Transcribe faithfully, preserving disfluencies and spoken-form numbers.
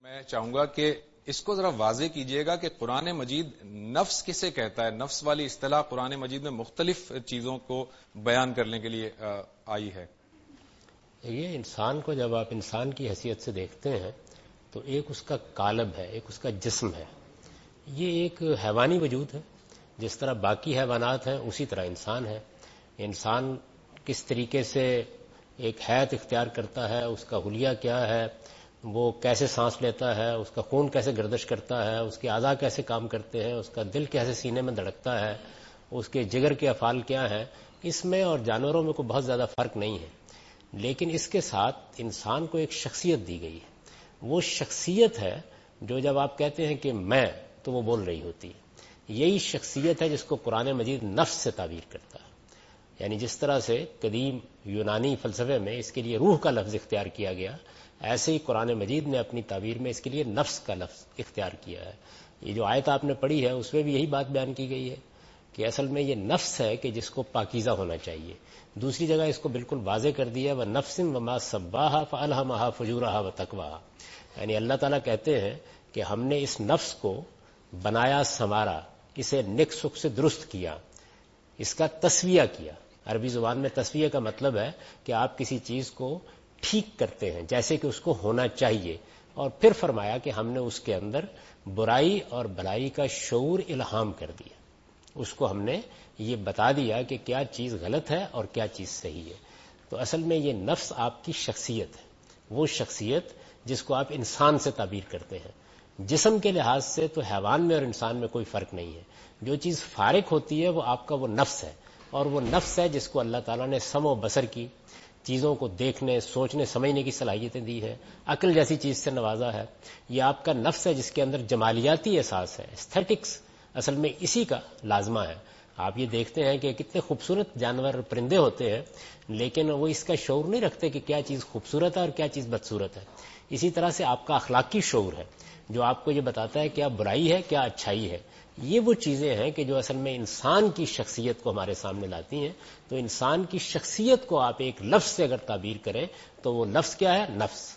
میں چاہوں گا کہ اس کو ذرا واضح کیجئے گا کہ قرآن مجید نفس کسے کہتا ہے؟ نفس والی اصطلاح قرآن مجید میں مختلف چیزوں کو بیان کرنے کے لیے آئی ہے. یہ انسان کو جب آپ انسان کی حیثیت سے دیکھتے ہیں تو ایک اس کا قالب ہے، ایک اس کا جسم ہے. یہ ایک حیوانی وجود ہے، جس طرح باقی حیوانات ہیں اسی طرح انسان ہے. انسان کس طریقے سے ایک حیت اختیار کرتا ہے، اس کا حلیہ کیا ہے، وہ کیسے سانس لیتا ہے، اس کا خون کیسے گردش کرتا ہے، اس کے اعضاء کیسے کام کرتے ہیں، اس کا دل کیسے سینے میں دھڑکتا ہے، اس کے جگر کے افعال کیا ہیں، اس میں اور جانوروں میں کوئی بہت زیادہ فرق نہیں ہے. لیکن اس کے ساتھ انسان کو ایک شخصیت دی گئی ہے. وہ شخصیت ہے جو جب آپ کہتے ہیں کہ میں، تو وہ بول رہی ہوتی ہے. یہی شخصیت ہے جس کو قرآن مجید نفس سے تعبیر کرتا ہے. یعنی جس طرح سے قدیم یونانی فلسفے میں اس کے لیے روح کا لفظ اختیار کیا گیا، ایسے ہی قرآن مجید نے اپنی تعبیر میں اس کے لیے نفس کا لفظ اختیار کیا ہے. یہ جو آیت آپ نے پڑھی ہے اس میں بھی یہی بات بیان کی گئی ہے کہ اصل میں یہ نفس ہے کہ جس کو پاکیزہ ہونا چاہیے. دوسری جگہ اس کو بالکل واضح کر دیا ہے، وَنَفْسٍ وَمَا سَوَّاهَا فَأَلْهَمَهَا فُجُورَهَا وَتَقْوَاهَا. یعنی اللہ تعالیٰ کہتے ہیں کہ ہم نے اس نفس کو بنایا، سنوارا، اسے نیک سکھ سے درست کیا، اس کا تسویہ کیا. عربی زبان میں تسویہ کا مطلب ہے کہ آپ کسی چیز کو ٹھیک کرتے ہیں جیسے کہ اس کو ہونا چاہیے. اور پھر فرمایا کہ ہم نے اس کے اندر برائی اور بھلائی کا شعور الہام کر دیا. اس کو ہم نے یہ بتا دیا کہ کیا چیز غلط ہے اور کیا چیز صحیح ہے. تو اصل میں یہ نفس آپ کی شخصیت ہے، وہ شخصیت جس کو آپ انسان سے تعبیر کرتے ہیں. جسم کے لحاظ سے تو حیوان میں اور انسان میں کوئی فرق نہیں ہے. جو چیز فارق ہوتی ہے وہ آپ کا وہ نفس ہے، اور وہ نفس ہے جس کو اللہ تعالیٰ نے سمع و بصر کی، چیزوں کو دیکھنے، سوچنے، سمجھنے کی صلاحیتیں دی ہے، عقل جیسی چیز سے نوازا ہے. یہ آپ کا نفس ہے جس کے اندر جمالیاتی احساس ہے، ایستھیٹکس اصل میں اسی کا لازمہ ہے. آپ یہ دیکھتے ہیں کہ کتنے خوبصورت جانور پرندے ہوتے ہیں، لیکن وہ اس کا شعور نہیں رکھتے کہ کیا چیز خوبصورت ہے اور کیا چیز بدصورت ہے. اسی طرح سے آپ کا اخلاقی شعور ہے جو آپ کو یہ بتاتا ہے کیا برائی ہے، کیا اچھائی ہے. یہ وہ چیزیں ہیں کہ جو اصل میں انسان کی شخصیت کو ہمارے سامنے لاتی ہیں. تو انسان کی شخصیت کو آپ ایک لفظ سے اگر تعبیر کریں تو وہ لفظ کیا ہے؟ نفس.